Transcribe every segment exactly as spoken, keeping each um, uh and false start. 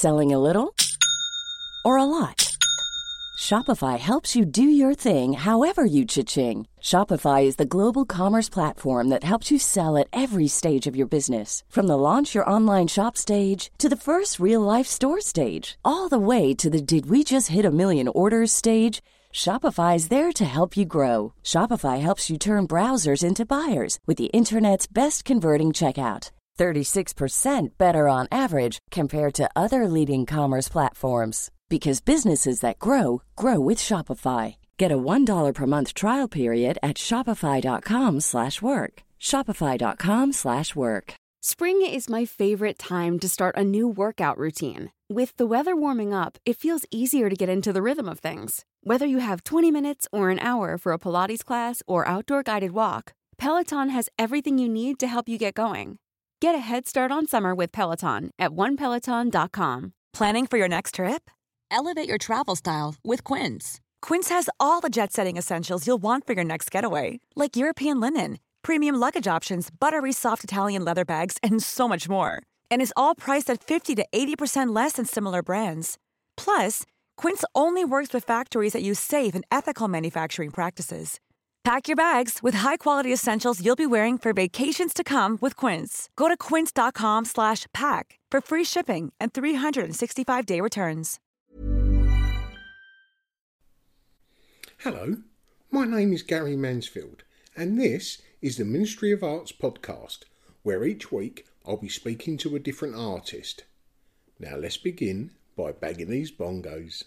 Selling a little or a lot? Shopify helps you do your thing however you cha-ching. Shopify is the global commerce platform that helps you sell at every stage of your business. From the launch your online shop stage to the first real-life store stage, all the way to the did we just hit a million orders stage. Shopify is there to help you grow. Shopify helps you turn browsers into buyers with the internet's best converting checkout. thirty-six percent better on average compared to other leading commerce platforms. Because businesses that grow, grow with Shopify. Get a one dollar per month trial period at shopify.com slash work. Shopify.com slash work. Spring is my favorite time to start a new workout routine. With the weather warming up, it feels easier to get into the rhythm of things. Whether you have twenty minutes or an hour for a Pilates class or outdoor guided walk, Peloton has everything you need to help you get going. Get a head start on summer with Peloton at one peloton dot com. Planning for your next trip? Elevate your travel style with Quince. Quince has all the jet-setting essentials you'll want for your next getaway, like European linen, premium luggage options, buttery soft Italian leather bags, and so much more. And is all priced at fifty to eighty percent less than similar brands. Plus, Quince only works with factories that use safe and ethical manufacturing practices. Pack your bags with high-quality essentials you'll be wearing for vacations to come with Quince. Go to quince.com slash pack for free shipping and three sixty-five day returns. Hello, my name is Gary Mansfield, and this is the Ministry of Arts podcast, where each week I'll be speaking to a different artist. Now let's begin by bagging these bongos.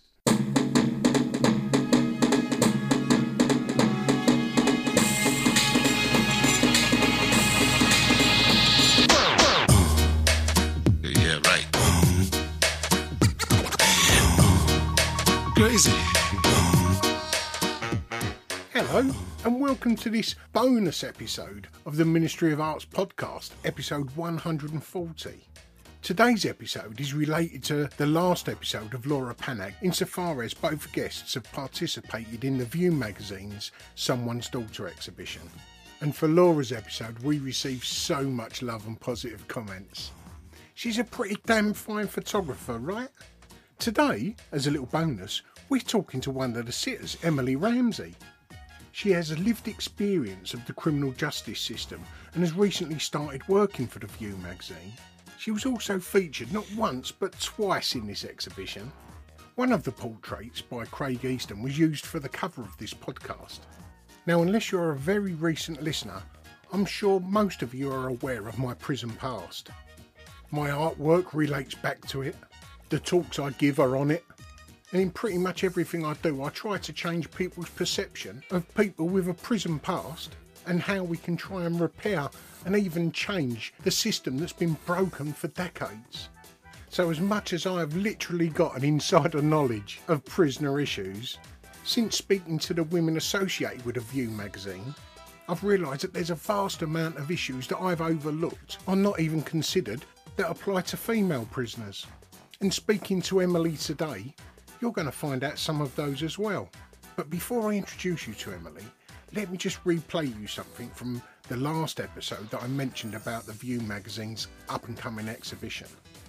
Yeah, right. Crazy. Hello, and welcome to this bonus episode of the Ministry of Arts podcast, episode one hundred forty. Today's episode is related to the last episode of Laura Panak, insofar as both guests have participated in the View magazine's Someone's Daughter exhibition. And for Laura's episode, we received so much love and positive comments. She's a pretty damn fine photographer, right? Today, as a little bonus, we're talking to one of the sitters, Emily Ramsey. She has a lived experience of the criminal justice system and has recently started working for the View magazine. She was also featured not once but twice in this exhibition. One of the portraits by Craig Easton was used for the cover of this podcast. Now, unless you're a very recent listener, I'm sure most of you are aware of my prison past. My artwork relates back to it, the talks I give are on it, and in pretty much everything I do I try to change people's perception of people with a prison past and how we can try and repair and even change the system that's been broken for decades. So as much as I have literally got an insider knowledge of prisoner issues, since speaking to the women associated with the View magazine, I've realised that there's a vast amount of issues that I've overlooked or not even considered that apply to female prisoners. And speaking to Emily today, you're going to find out some of those as well. But before I introduce you to Emily, let me just replay you something from the last episode that I mentioned about the View magazine's up-and-coming exhibition.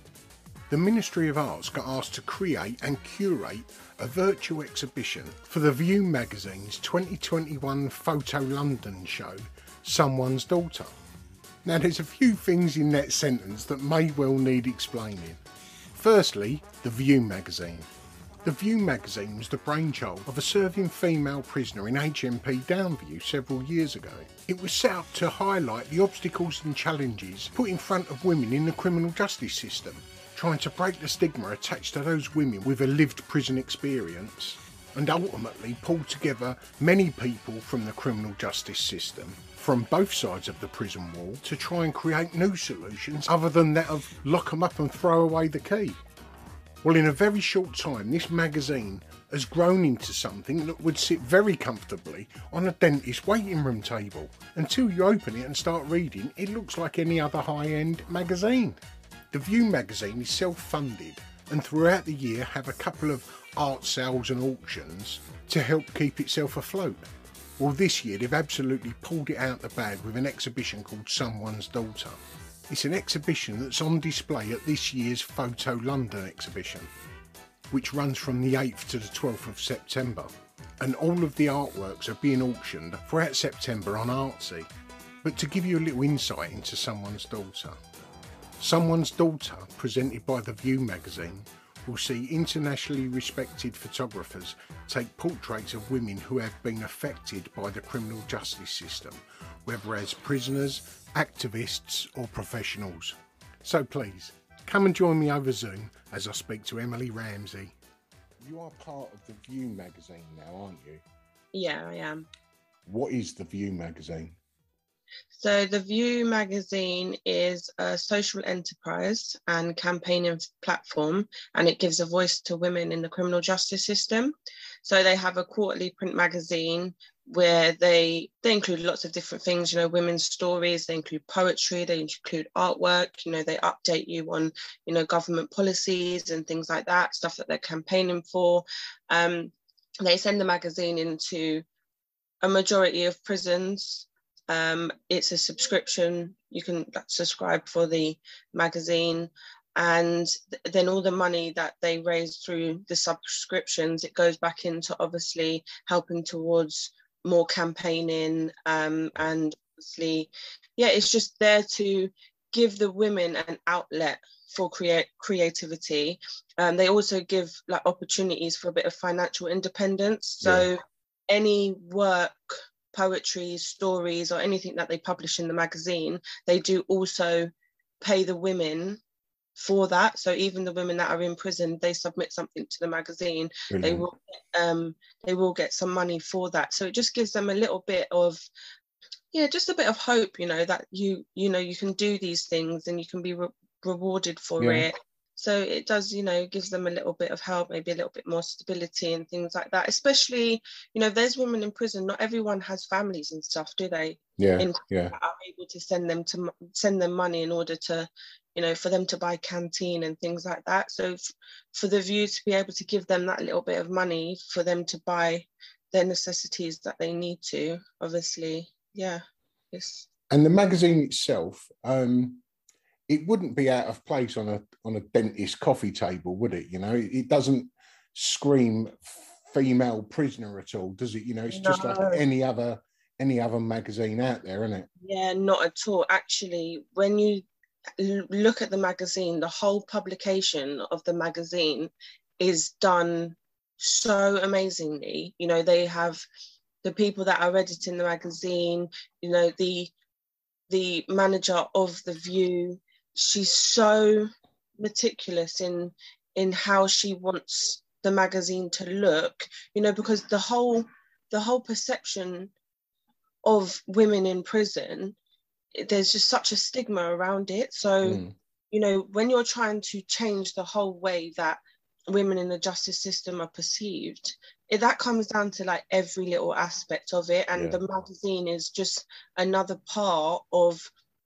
The Ministry of Arts got asked to create and curate a virtual exhibition for the View magazine's twenty twenty-one Photo London show, Someone's Daughter. Now, there's a few things in that sentence that may well need explaining. Firstly, the View magazine. The View magazine was the brainchild of a serving female prisoner in H M P Downview several years ago. It was set up to highlight the obstacles and challenges put in front of women in the criminal justice system, trying to break the stigma attached to those women with a lived prison experience, and ultimately pull together many people from the criminal justice system, from both sides of the prison wall, to try and create new solutions other than that of lock 'em up and throw away the key. Well, in a very short time, this magazine has grown into something that would sit very comfortably on a dentist waiting room table. Until you open it and start reading, it looks like any other high-end magazine. The View magazine is self-funded and throughout the year have a couple of art sales and auctions to help keep itself afloat. Well, this year they've absolutely pulled it out the bag with an exhibition called Someone's Daughter. It's an exhibition that's on display at this year's Photo London exhibition, which runs from the eighth to the twelfth of September. And all of the artworks are being auctioned throughout September on Artsy. But to give you a little insight into Someone's Daughter, Someone's Daughter, presented by The View magazine, will see internationally respected photographers take portraits of women who have been affected by the criminal justice system, whether as prisoners, activists or professionals. So please, come and join me over Zoom as I speak to Emily Ramsey. You are part of The View magazine now, aren't you? Yeah, I am. What is The View magazine? So The View magazine is a social enterprise and campaigning platform, and it gives a voice to women in the criminal justice system. So they have a quarterly print magazine where they they include lots of different things, you know, women's stories, they include poetry, they include artwork, you know, they update you on, you know, government policies and things like that, stuff that they're campaigning for. Um, they send the magazine into a majority of prisons. Um, it's a subscription. You can subscribe for the magazine, and th- then all the money that they raise through the subscriptions, it goes back into obviously helping towards more campaigning, um, and obviously, yeah, it's just there to give the women an outlet for create creativity. Um, they also give like opportunities for a bit of financial independence. So yeah. Any work, poetry, stories, or anything that they publish in the magazine, they do also pay the women for that. So even the women that are in prison, they submit something to the magazine, Brilliant. they will um they will get some money for that. So it just gives them a little bit of, yeah, just a bit of hope, you know, that you you know you can do these things and you can be re- rewarded for yeah. it. So it does, you know, gives them a little bit of help, maybe a little bit more stability and things like that. Especially, you know, there's women in prison. Not everyone has families and stuff, do they? Yeah, in, yeah. Are able to send them to send them money in order to, you know, for them to buy canteen and things like that. So f- for the View to be able to give them that little bit of money for them to buy their necessities that they need to, obviously, yeah. It's... And the magazine itself, um, it wouldn't be out of place on a on a dentist coffee table, would it? You know, it, it doesn't scream female prisoner at all, does it? You know, it's no. just like any other any other magazine out there, isn't it? Yeah, not at all. Actually, when you l- look at the magazine, the whole publication of the magazine is done so amazingly. You know, they have the people that are editing the magazine, you know, the the manager of The View. She's so meticulous in in how she wants the magazine to look, you know, because the whole the whole perception of women in prison, there's just such a stigma around it. So, mm. you know, when you're trying to change the whole way that women in the justice system are perceived, it, that comes down to like every little aspect of it. And yeah. the magazine is just another part of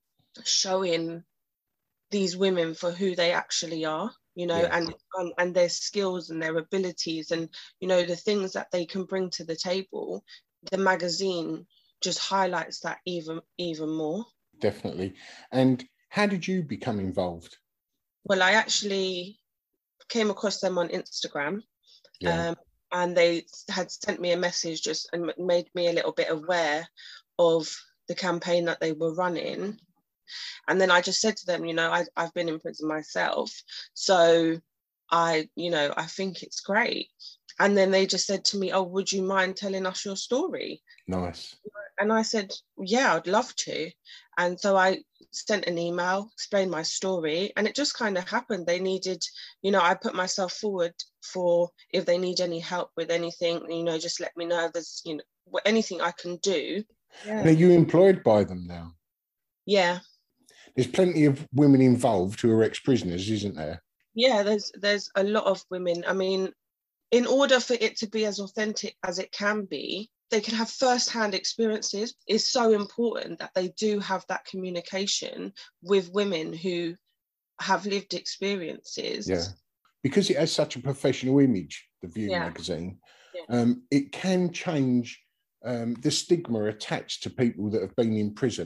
showing these women for who they actually are, you know, yeah. and, and and their skills and their abilities and, you know, the things that they can bring to the table. The magazine just highlights that even even more. Definitely. And how did you become involved? Well, I actually came across them on Instagram, yeah. um, and they had sent me a message just and made me a little bit aware of the campaign that they were running. And then I just said to them, you know, I, I've been in prison myself, so I, you know, I think it's great. And then they just said to me, oh, would you mind telling us your story? Nice. And I said, yeah, I'd love to. And so I sent an email, explained my story, and it just kind of happened. They needed, you know, I put myself forward for if they need any help with anything, you know, just let me know if there's, you know, anything I can do. Yeah. And are you employed by them now? Yeah. There's plenty of women involved who are ex-prisoners, isn't there? Yeah, there's there's a lot of women. I mean, in order for it to be as authentic as it can be, they can have first-hand experiences. It's so important that they do have that communication with women who have lived experiences. Yeah, because it has such a professional image, The View yeah. magazine, yeah. Um, it can change um, the stigma attached to people that have been in prison.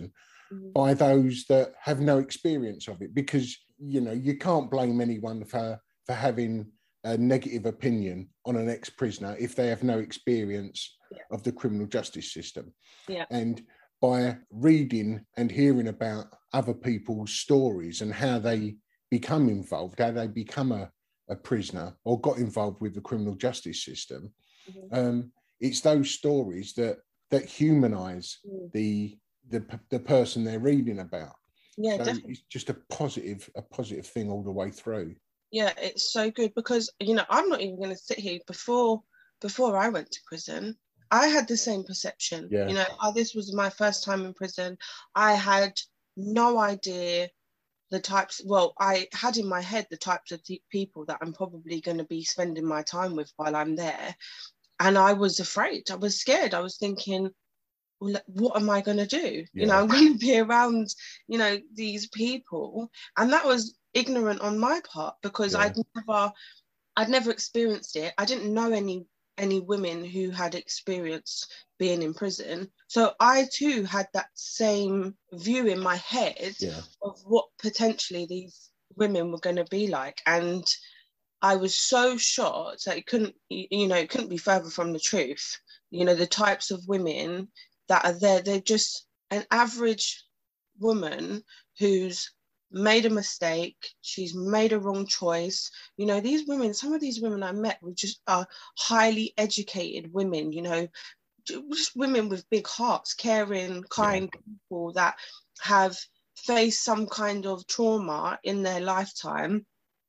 mm-hmm. by those that have no experience of it, because, you know, you can't blame anyone for, for having a negative opinion on an ex-prisoner if they have no experience yeah. of the criminal justice system. Yeah. And by reading and hearing about other people's stories and how they become involved, how they become a, a prisoner or got involved with the criminal justice system, mm-hmm. um, it's those stories that that humanise mm. the, the the person they're reading about. Yeah, so definitely. It's just a positive, a positive thing all the way through. Yeah, it's so good because, you know, I'm not even going to sit here. Before before I went to prison, I had the same perception. Yeah. You know, oh, this was my first time in prison. I had no idea the types, well, I had in my head the types of th- people that I'm probably going to be spending my time with while I'm there. And I was afraid. I was scared. I was thinking, well, what am I going to do? Yeah. You know, I'm going to be around, you know, these people. And that was ignorant on my part because yeah. I'd never, I'd never experienced it. I didn't know any any women who had experienced being in prison. So I too had that same view in my head yeah. of what potentially these women were going to be like. And I was so shocked that it couldn't, you know, it couldn't be further from the truth. You know, the types of women that are there, they're just an average woman who's made a mistake, she's made a wrong choice. You know, these women, some of these women I met were just uh, highly educated women, you know, just women with big hearts, caring, kind yeah. people that have faced some kind of trauma in their lifetime.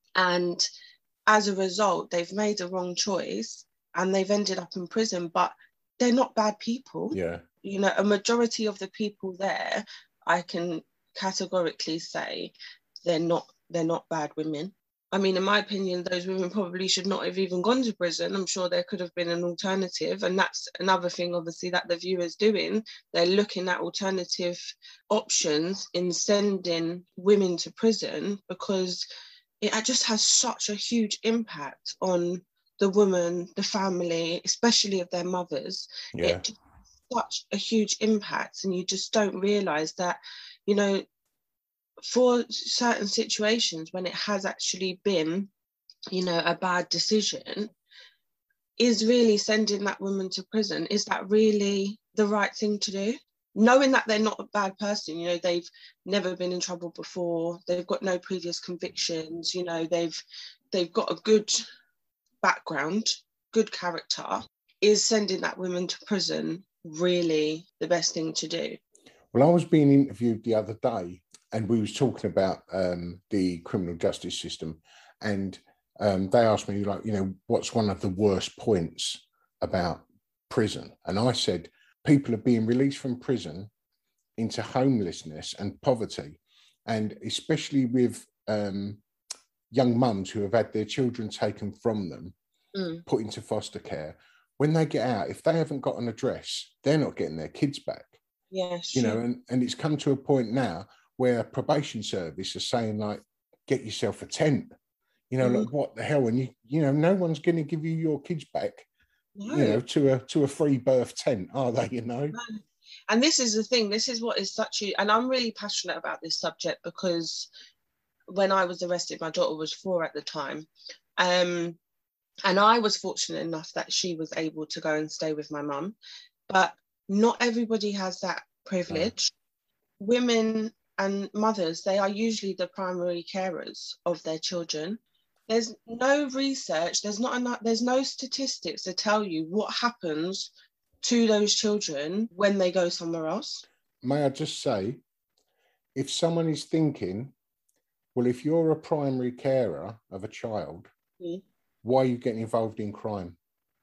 And as a result, they've made a wrong choice and they've ended up in prison, but they're not bad people. Yeah. You know, a majority of the people there, I can categorically say they're not they're not bad women. I mean, in my opinion, those women probably should not have even gone to prison. I'm sure there could have been an alternative, and that's another thing obviously that the viewer's doing. They're looking at alternative options in sending women to prison because it just has such a huge impact on the woman, the family, especially of their mothers. Yeah. It just has such a huge impact, and you just don't realise that, you know, for certain situations when it has actually been, you know, a bad decision, is really sending that woman to prison, is that really the right thing to do? Knowing that they're not a bad person, you know, they've never been in trouble before, they've got no previous convictions, you know, they've they've got a good background, good character, is sending that woman to prison really the best thing to do? Well, I was being interviewed the other day and we was talking about um, the criminal justice system, and um, they asked me, like, you know, what's one of the worst points about prison? And I said, people are being released from prison into homelessness and poverty, and especially with um, young mums who have had their children taken from them, mm. put into foster care. When they get out, if they haven't got an address, they're not getting their kids back. Yes, you know, and, and it's come to a point now where probation service is saying, like, get yourself a tent. You know, mm. like, what the hell? And you, you know, no one's going to give you your kids back. No. You know, to a to a free birth tent, are they? You know. No. And this is the thing. This is what is such a, and I'm really passionate about this subject because when I was arrested, my daughter was four at the time, um, and I was fortunate enough that she was able to go and stay with my mum, but not everybody has that privilege. No. Women and mothers, they are usually the primary carers of their children. There's no research, there's not enough, there's no statistics to tell you what happens to those children when they go somewhere else. May I just say, if someone is thinking, well, if you're a primary carer of a child, mm. why are you getting involved in crime?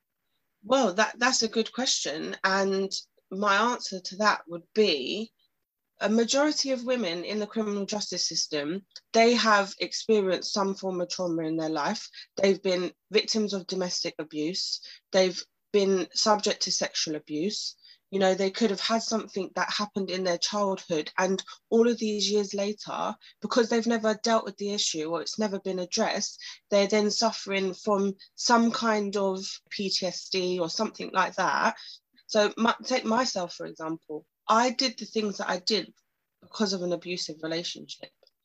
Well, that that's a good question. And my answer to that would be, a majority of women in the criminal justice system, they have experienced some form of trauma in their life. They've been victims of domestic abuse. They've been subject to sexual abuse. You know, they could have had something that happened in their childhood, and all of these years later, because they've never dealt with the issue or it's never been addressed, they're then suffering from some kind of P T S D or something like that. So my, take myself, for example. I did the things that I did because of an abusive relationship.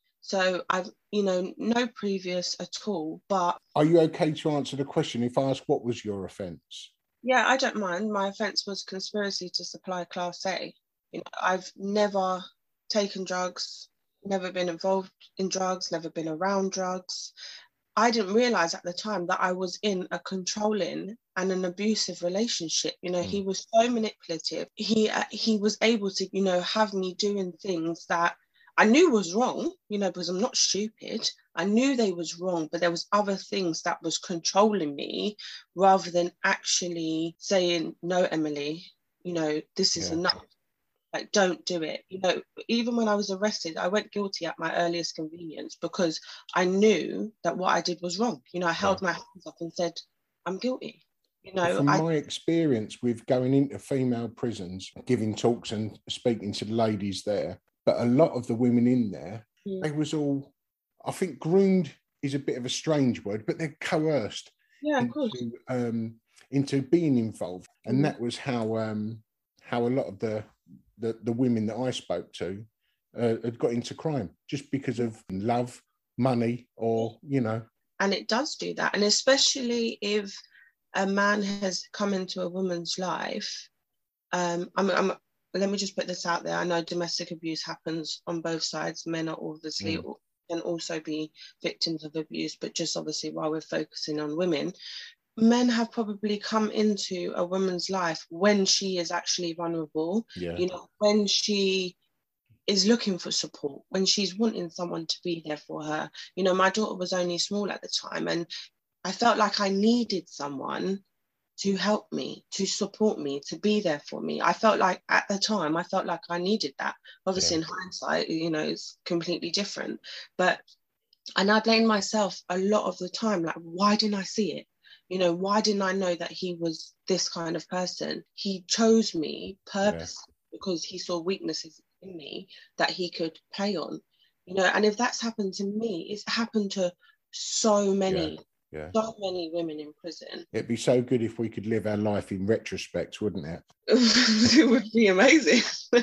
So I've, you know, no previous at all, but... Are you okay to answer the question if I ask what was your offence? Yeah, I don't mind. My offence was conspiracy to supply Class A. You know, I've never taken drugs, never been involved in drugs, never been around drugs. I didn't realise at the time that I was in a controlling and an abusive relationship. You know, mm. he was so manipulative. He uh, he was able to, you know, have me doing things that I knew was wrong, you know, because I'm not stupid. I knew they was wrong, but there was other things that was controlling me rather than actually saying, no, Emily, you know, this is yeah. enough. Like, don't do it. You know, even when I was arrested, I went guilty at my earliest convenience because I knew that what I did was wrong. You know, I held yeah. my hands up and said, I'm guilty. You know, from I, my experience with going into female prisons, giving talks and speaking to the ladies there, but a lot of the women in there, yeah. they was all, I think groomed is a bit of a strange word, but they're coerced yeah, of into, course. Um, into being involved. And mm. that was how um, how a lot of the, the, the women that I spoke to uh, had got into crime, just because of love, money, or, you know. And it does do that. And especially if a man has come into a woman's life, um, I'm, I'm let me just put this out there. I know domestic abuse happens on both sides. Men are obviously mm. can also be victims of abuse, but just obviously while we're focusing on women, men have probably come into a woman's life when she is actually vulnerable, yeah. you know, when she is looking for support, when she's wanting someone to be there for her. You know, my daughter was only small at the time, and I felt like I needed someone to help me, to support me, to be there for me. I felt like at the time, I felt like I needed that. Obviously, yeah. in hindsight, you know, it's completely different. But, and I blame myself a lot of the time, like, why didn't I see it? You know, why didn't I know that he was this kind of person? He chose me purposely yeah. because he saw weaknesses in me that he could play on. You know, and if that's happened to me, it's happened to so many yeah. Yeah. So many women in prison. It'd be so good if we could live our life in retrospect, wouldn't it? It would be amazing.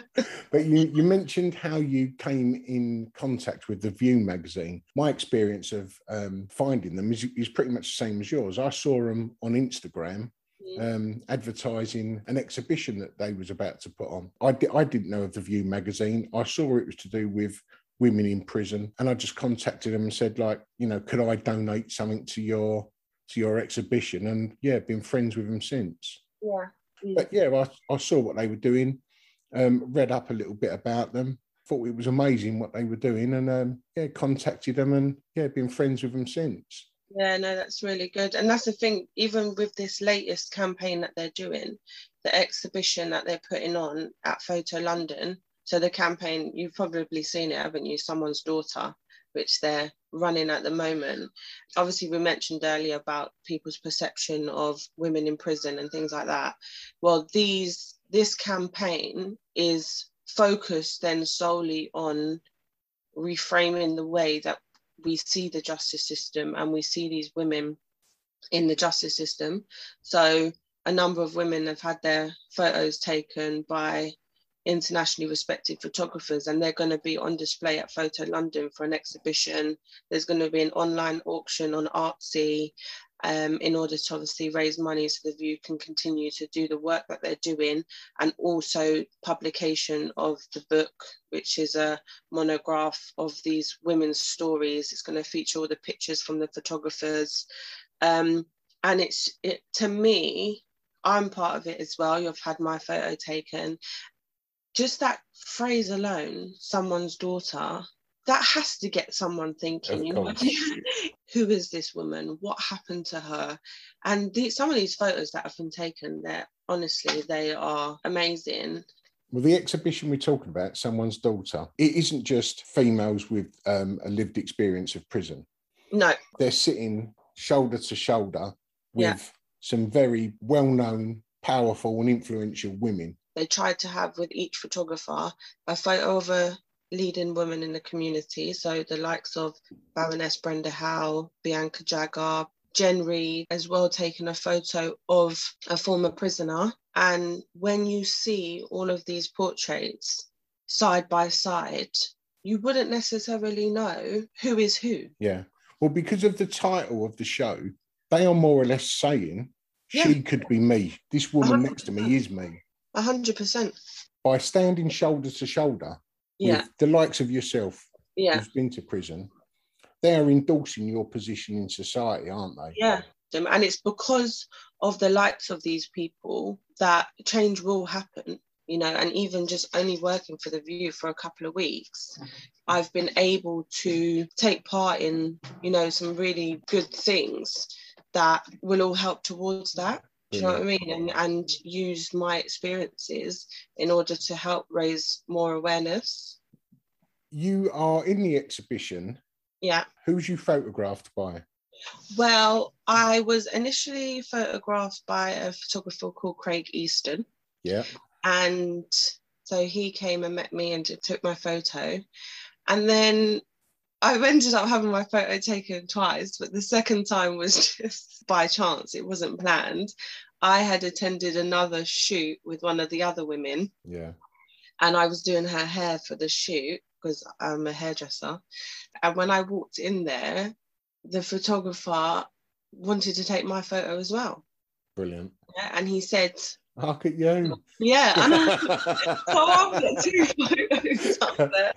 But you, you mentioned how you came in contact with the View magazine. My experience of um, finding them is, is pretty much the same as yours. I saw them on Instagram mm. um, advertising an exhibition that they was about to put on. I, di- I didn't know of the View magazine. I saw it was to do with women in prison, and I just contacted them and said, like, you know, could I donate something to your to your exhibition? And yeah, been friends with them since. Yeah. Mm. But yeah, I, I saw what they were doing, um, read up a little bit about them, thought it was amazing what they were doing, and um, yeah, contacted them, and yeah, been friends with them since. Yeah, no, that's really good. And that's the thing, even with this latest campaign that they're doing, the exhibition that they're putting on at Photo London. So the campaign, you've probably seen it, haven't you? Someone's Daughter, which they're running at the moment. Obviously, we mentioned earlier about people's perception of women in prison and things like that. Well, these this campaign is focused then solely on reframing the way that we see the justice system and we see these women in the justice system. So a number of women have had their photos taken by internationally respected photographers, and they're going to be on display at Photo London for an exhibition. There's going to be an online auction on Artsy um, in order to obviously raise money so the View can continue to do the work that they're doing, and also publication of the book, which is a monograph of these women's stories. It's going to feature all the pictures from the photographers. Um, and it's, it, to me, I'm part of it as well. You've had my photo taken. Just that phrase alone, someone's daughter, that has to get someone thinking, you know, who is this woman? What happened to her? And the, some of these photos that have been taken, they're honestly, they are amazing. Well, the exhibition we're talking about, Someone's Daughter, it isn't just females with um, a lived experience of prison. No. They're sitting shoulder to shoulder with yeah. some very well-known, powerful and influential women. They tried to have with each photographer a photo of a leading woman in the community. So the likes of Baroness Brenda Howe, Bianca Jagger, Jen Reid, as well, taking a photo of a former prisoner. And when you see all of these portraits, side by side, you wouldn't necessarily know who is who. Yeah. Well, because of the title of the show, they are more or less saying, Yeah. she could be me. This woman one hundred next to me is me. A hundred percent. By standing shoulder to shoulder Yeah. with the likes of yourself, Yeah. who's been to prison, they are endorsing your position in society, aren't they? Yeah. And it's because of the likes of these people that change will happen, you know, and even just only working for The View for a couple of weeks, I've been able to take part in, you know, some really good things that will all help towards that. Do you know what I mean? And, and use my experiences in order to help raise more awareness. You are in the exhibition. Yeah. Who's you photographed by? Well, I was initially photographed by a photographer called Craig Easton. Yeah. And so he came and met me and took my photo. And then I ended up having my photo taken twice, but the second time was just by chance. It wasn't planned. I had attended another shoot with one of the other women. Yeah. And I was doing her hair for the shoot because I'm a hairdresser. And when I walked in there, the photographer wanted to take my photo as well. Brilliant. Yeah, and he said, look at you. Yeah, and I, so I've got two photos up there.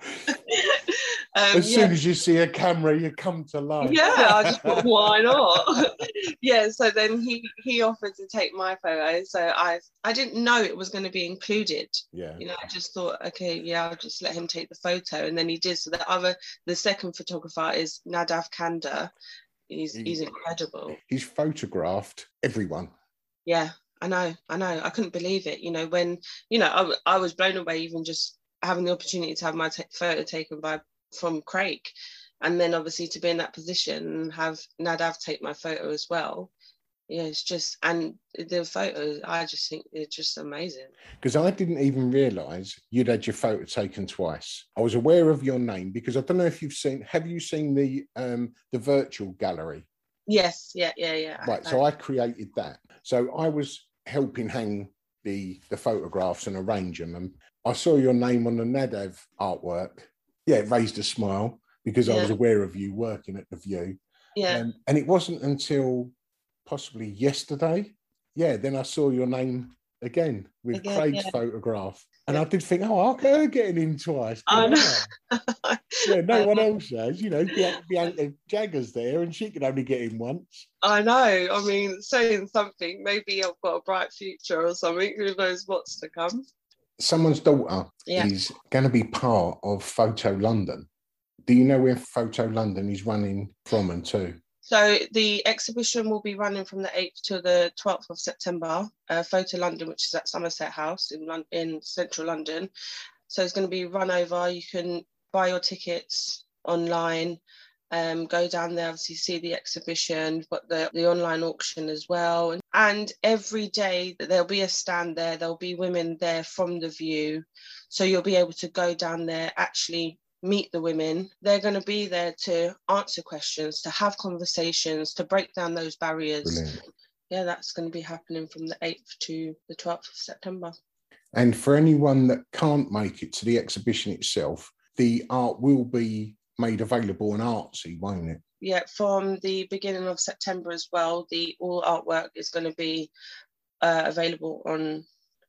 Um, as yeah. soon as you see a camera, you come to life. Yeah, I just thought, why not? Yeah, so then he he offered to take my photo. So I I didn't know it was going to be included. Yeah. You know, I just thought, okay, yeah, I'll just let him take the photo. And then he did. So the other, the second photographer is Nadav Kanda. He's he, he's incredible. He's photographed everyone. Yeah, I know, I know. I couldn't believe it. You know, when, you know, I, I was blown away even just having the opportunity to have my t- photo taken by from Craig, and then obviously to be in that position and have Nadav take my photo as well. Yeah, it's just, and the photos, I just think they're just amazing. Because I didn't even realise you'd had your photo taken twice. I was aware of your name because I don't know if you've seen, have you seen the um the virtual gallery? Yes, yeah, yeah, yeah. Right, I, so I created that. So I was helping hang the the photographs and arrange them, and I saw your name on the Nadav artwork. Yeah, it raised a smile because yeah. I was aware of you working at The View. Yeah. Um, and it wasn't until possibly yesterday, yeah, then I saw your name again with again, Craig's yeah. photograph. And yeah. I did think, oh, I could getting in twice. I know. Yeah, no one else has. You know, Bianca Jagger's there and she could only get in once. I know. I mean, saying something, maybe I've got a bright future or something. Who knows what's to come. Someone's daughter yeah. is going to be part of Photo London. Do you know where Photo London is running from and to? So the exhibition will be running from the eighth to the twelfth of September, uh, Photo London, which is at Somerset House in Lon- in central London. So it's going to be run over. You can buy your tickets online, um, go down there, obviously see the exhibition, but the, the online auction as well. And, and every day there'll be a stand there. There'll be women there from The View. So you'll be able to go down there, actually meet the women. They're going to be there to answer questions, to have conversations, to break down those barriers. Brilliant. Yeah, that's going to be happening from the eighth to the twelfth of September. And for anyone that can't make it to the exhibition itself, the art will be made available on Artsy, won't it? Yeah, from the beginning of September as well, the all artwork is going to be uh, available on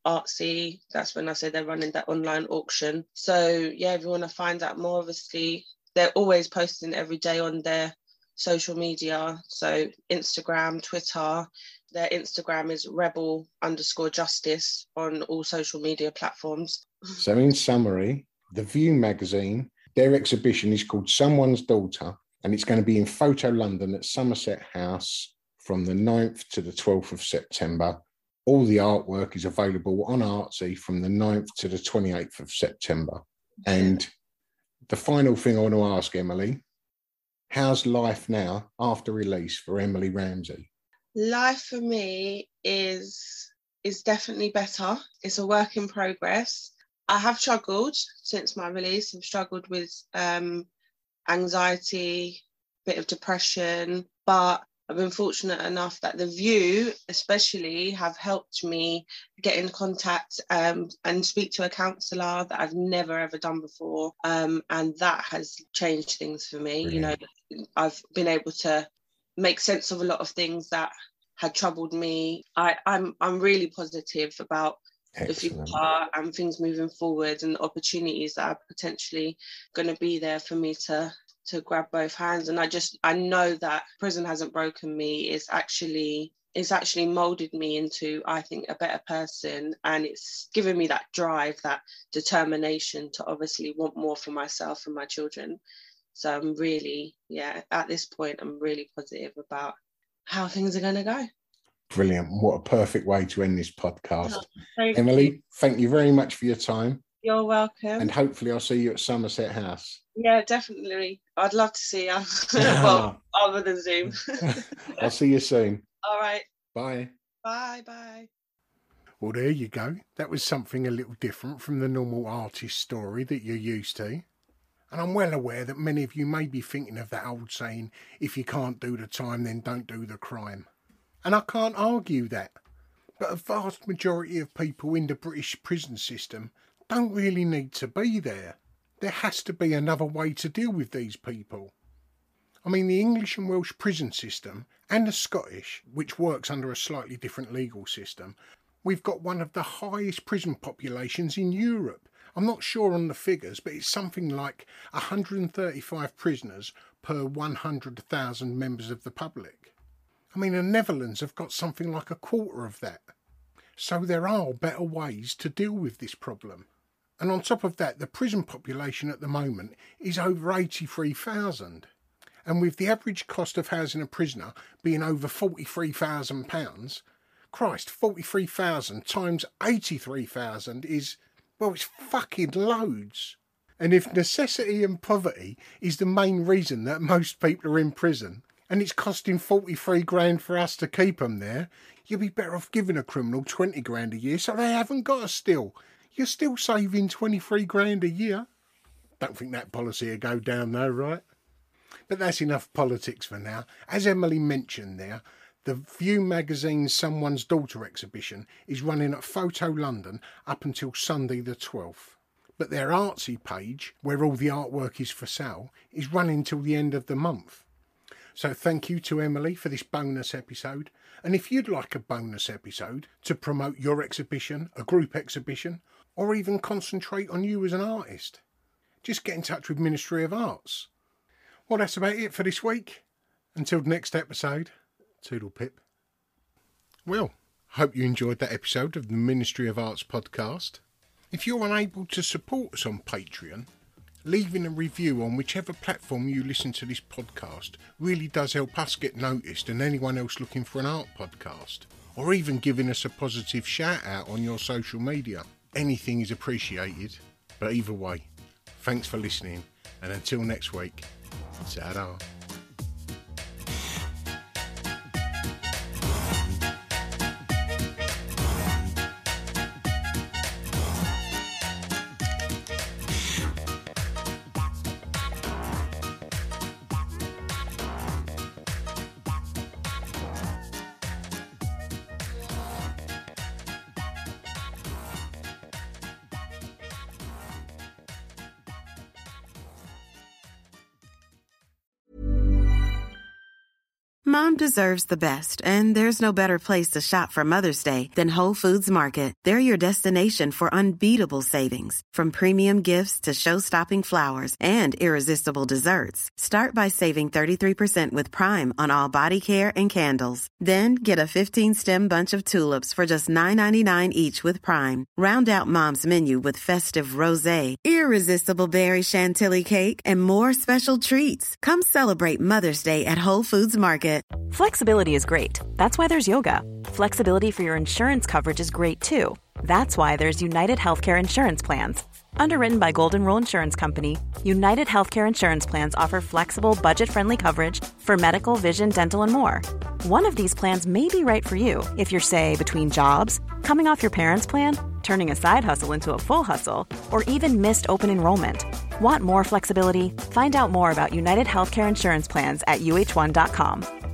Artsy. That's when I say they're running that online auction. So yeah, if you want to find out more, obviously they're always posting every day on their social media. So Instagram, Twitter. Their Instagram is rebel underscore justice on all social media platforms. So in summary, The View magazine, their exhibition is called Someone's Daughter, and it's going to be in Photo London at Somerset House from the ninth to the twelfth of September. All the artwork is available on Artsy from the ninth to the twenty-eighth of September. And the final thing I want to ask, Emily, how's life now after release for Emily Ramsey? Life for me is is definitely better. It's a work in progress. I have struggled since my release. I've struggled with um, anxiety, a bit of depression, but I've been fortunate enough that The View especially have helped me get in contact um, and speak to a counsellor that I've never ever done before. Um, and that has changed things for me. Brilliant. You know, I've been able to make sense of a lot of things that had troubled me. I, I'm I'm really positive about Excellent. The future and things moving forward and the opportunities that are potentially going to be there for me to to grab both hands. And I just, I know that prison hasn't broken me. It's actually, it's actually molded me into, I think, a better person. And it's given me that drive, that determination to obviously want more for myself and my children. So I'm really, yeah, at this point, I'm really positive about how things are going to go. Brilliant. What a perfect way to end this podcast. Oh, thank Emily, you. Thank you very much for your time. You're welcome. And hopefully I'll see you at Somerset House. Yeah, definitely. I'd love to see you. Well, other than Zoom. I'll see you soon. All right. Bye. Bye, bye. Well, there you go. That was something a little different from the normal artist story that you're used to. And I'm well aware that many of you may be thinking of that old saying, if you can't do the time, then don't do the crime. And I can't argue that. But a vast majority of people in the British prison system don't really need to be there. There has to be another way to deal with these people. I mean, the English and Welsh prison system and the Scottish, which works under a slightly different legal system, we've got one of the highest prison populations in Europe. I'm not sure on the figures, but it's something like one hundred thirty-five prisoners per one hundred thousand members of the public. I mean, the Netherlands have got something like a quarter of that. So there are better ways to deal with this problem. And on top of that, the prison population at the moment is over eighty-three thousand. And with the average cost of housing a prisoner being over forty-three thousand pounds, Christ, forty-three thousand times eighty-three thousand is, well, it's fucking loads. And if necessity and poverty is the main reason that most people are in prison, and it's costing forty-three grand for us to keep them there, you'd be better off giving a criminal twenty grand a year so they haven't got to steal. You're still saving twenty-three grand a year. Don't think that policy will go down though, right? But that's enough politics for now. As Emily mentioned there, the View magazine's Someone's Daughter exhibition is running at Photo London up until Sunday the twelfth. But their artsy page, where all the artwork is for sale, is running till the end of the month. So thank you to Emily for this bonus episode. And if you'd like a bonus episode to promote your exhibition, a group exhibition, or even concentrate on you as an artist, just get in touch with Ministry of Arts. Well, that's about it for this week. Until the next episode, toodle pip. Well, hope you enjoyed that episode of the Ministry of Arts podcast. If you're unable to support us on Patreon, leaving a review on whichever platform you listen to this podcast really does help us get noticed and anyone else looking for an art podcast, or even giving us a positive shout out on your social media. Anything is appreciated, but either way, thanks for listening, and until next week, ta-da. Mom deserves the best, and there's no better place to shop for Mother's Day than Whole Foods Market. They're your destination for unbeatable savings, from premium gifts to show-stopping flowers and irresistible desserts. Start by saving thirty-three percent with Prime on all body care and candles. Then get a fifteen-stem bunch of tulips for just nine ninety-nine each with Prime. Round out Mom's menu with festive rosé, irresistible berry chantilly cake, and more special treats. Come celebrate Mother's Day at Whole Foods Market. Flexibility is great. That's why there's yoga. Flexibility for your insurance coverage is great too. That's why there's United Healthcare Insurance Plans. Underwritten by Golden Rule Insurance Company, United Healthcare Insurance Plans offer flexible, budget-friendly coverage for medical, vision, dental, and more. One of these plans may be right for you if you're, say, between jobs, coming off your parents' plan, turning a side hustle into a full hustle, or even missed open enrollment. Want more flexibility? Find out more about United Healthcare Insurance Plans at U H one dot com.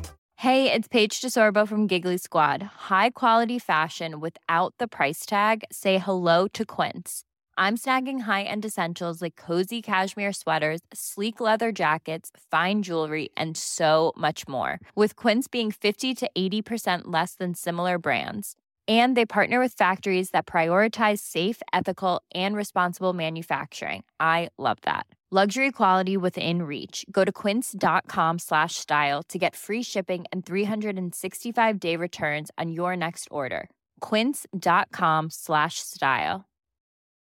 Hey, it's Paige DeSorbo from Giggly Squad. High quality fashion without the price tag. Say hello to Quince. I'm snagging high-end essentials like cozy cashmere sweaters, sleek leather jackets, fine jewelry, and so much more. With Quince being fifty to eighty percent less than similar brands. And they partner with factories that prioritize safe, ethical, and responsible manufacturing. I love that. Luxury quality within reach. Go to quince.com slash style to get free shipping and three sixty-five day returns on your next order. Quince.com slash style.